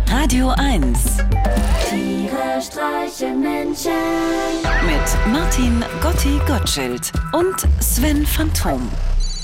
Radio 1. Tiere streichen Menschen. Mit Martin Gotti-Gottschild und Sven Phantom.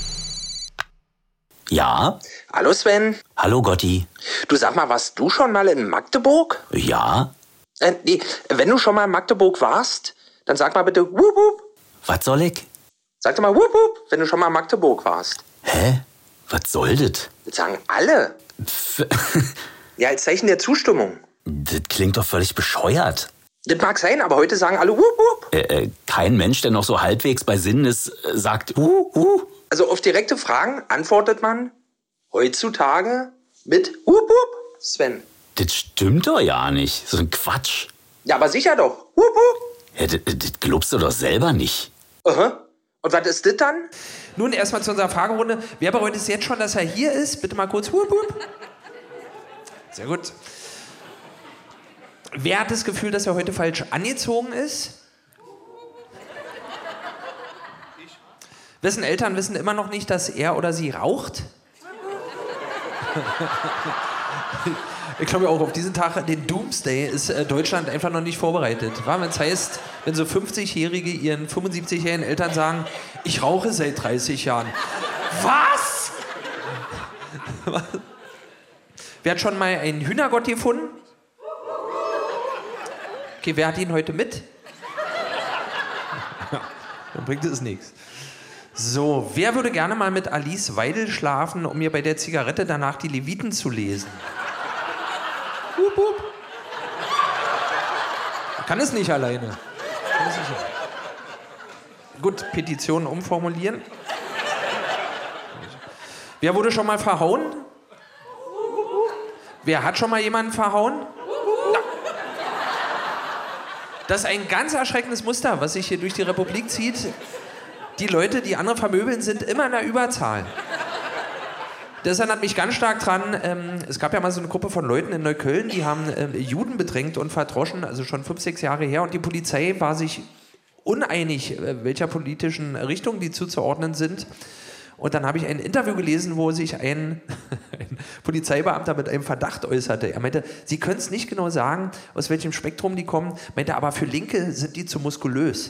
Ja? Hallo Sven. Hallo Gotti. Du, sag mal, warst du schon mal in Magdeburg? Ja? Nee, wenn du schon mal in Magdeburg warst, dann sag mal bitte wup wup. Was soll ich? Sag doch mal wup wup, wenn du schon mal in Magdeburg warst. Hä? Was soll das? Das sagen alle. Ja, als Zeichen der Zustimmung. Das klingt doch völlig bescheuert. Das mag sein, aber heute sagen alle wup wup. Kein Mensch, der noch so halbwegs bei Sinnen ist, sagt Also auf direkte Fragen antwortet man heutzutage mit wup wup, Sven. Das stimmt doch ja nicht. So ein Quatsch. Ja, aber sicher doch. Wup wup. Ja, das glaubst du doch selber nicht. Aha. Und was ist das dann? Nun erstmal zu unserer Fragerunde. Wer bereut es jetzt schon, dass er hier ist? Bitte mal kurz wup wup. Sehr gut. Wer hat das Gefühl, dass er heute falsch angezogen ist? Eltern wissen immer noch nicht, dass er oder sie raucht? Ich glaube auch, auf diesen Tag, den Doomsday, ist Deutschland einfach noch nicht vorbereitet. Wenn es heißt, wenn so 50-Jährige ihren 75-jährigen Eltern sagen, ich rauche seit 30 Jahren. Was? Wer hat schon mal einen Hühnergott gefunden? Okay, wer hat ihn heute mit? Dann bringt es nichts. So, wer würde gerne mal mit Alice Weidel schlafen, um mir bei der Zigarette danach die Leviten zu lesen? Hup, hup. Kann es nicht alleine. Gut, Petition umformulieren. Wer wurde schon mal verhauen? Wer hat schon mal jemanden verhauen? Das ist ein ganz erschreckendes Muster, was sich hier durch die Republik zieht. Die Leute, die andere vermöbeln, sind immer in der Überzahl. Das erinnert mich ganz stark dran, es gab ja mal so eine Gruppe von Leuten in Neukölln, die haben Juden bedrängt und verdroschen, also schon 5, 6 Jahre her. Und die Polizei war sich uneinig, welcher politischen Richtung die zuzuordnen sind. Und dann habe ich ein Interview gelesen, wo sich ein Polizeibeamter mit einem Verdacht äußerte. Er meinte, Sie können es nicht genau sagen, aus welchem Spektrum die kommen. Meinte, aber für Linke sind die zu muskulös.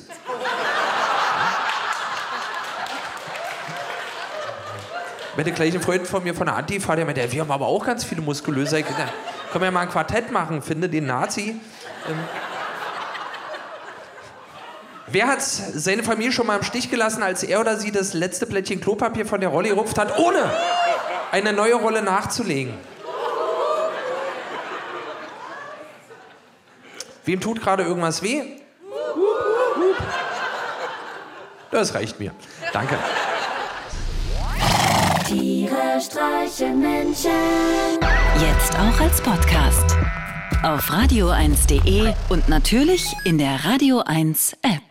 Meinte gleich ein Freund von mir von der Antifa, der meinte, wir haben aber auch ganz viele muskulöse. Können wir ja mal ein Quartett machen, finde den Nazi. Wer hat seine Familie schon mal im Stich gelassen, als er oder sie das letzte Plättchen Klopapier von der Rolle gerupft hat, ohne eine neue Rolle nachzulegen? Wem tut gerade irgendwas weh? Das reicht mir. Danke. Tiere streichen Menschen. Jetzt auch als Podcast. Auf radio1.de und natürlich in der Radio 1 App.